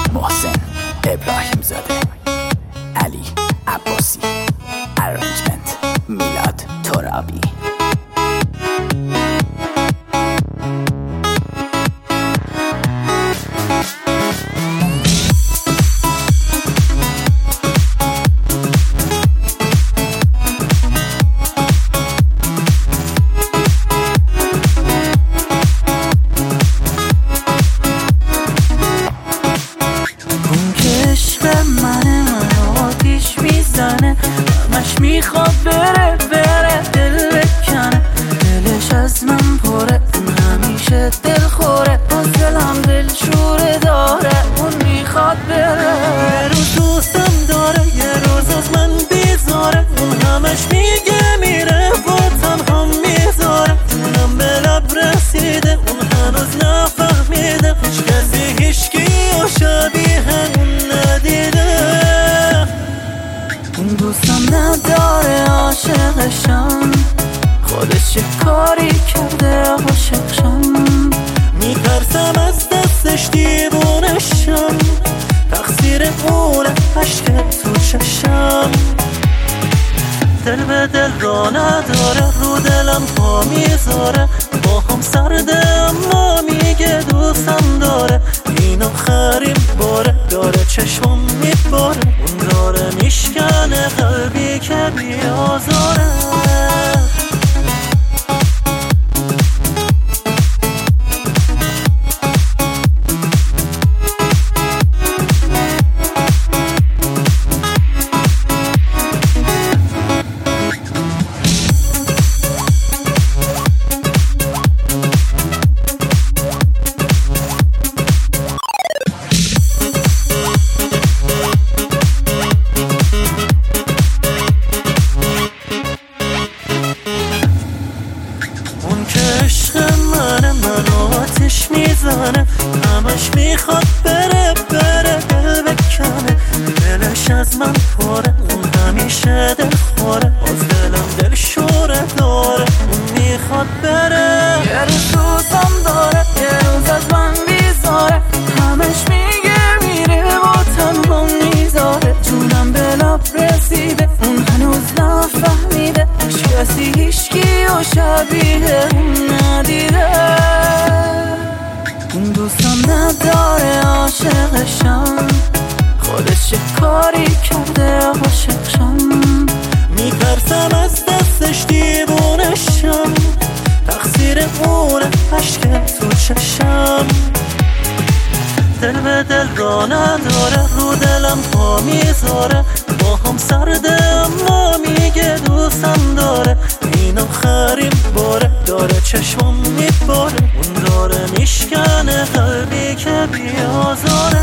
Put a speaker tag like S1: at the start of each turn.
S1: محسن ابراهیم زاده، علی عباسی، ارنجمنت میلاد ترابی.
S2: همش میخواد بره دل بکنه، دلش از من پره، اون همیشه دل خوره، باز دلم دل شوره داره، اون میخواد بره. یه روز دوستم داره، یه روز از من بیزاره، اون همش میگه میره و تنها میذاره، جونم به لب رسیده، اون هنوز نفهمیده، هیچ کسی هیچکی و شبیه اون ندیده. اون دوستم نداره عاشقشم، خودش چه کاری کرده عاشقشم، میترسم از دستش دیوونشم، تقصیر اونه عشق تو چشم. دل به دل را نداره، رو دلم پا میذاره، با هم سرده اما میگه دوستم داره، این آخرین باره، داره چشمم میباره، اون داره میشکنه قلبی که بیازاره. میزنه همش میخواد بره دل بکنه، دلش از من پره، اون همیشه دل خوره، باز دلم دل شوره داره، اون میخواد بره. یه روز دوستم داره، یه روز از من بیزاره، همش میگه میره و تنها میذاره، جونم به لب رسیده، اون هنوز نفهمیده، هیچ کسی هیچکی و شبیه اون ندیده. اون دوستم نداره عاشقشم، خودش چه کاری کرده عاشقشم، میترسم از دستش دیوونشم، تقصیر اونه عشق تو چشم. دل به دل را نداره، رو دلم پا میذاره، با هم سرده اما میگه دوستم داره، این آخرین باره، داره چشمم میباره، اون داره میشکنه قلبی که بیازاره.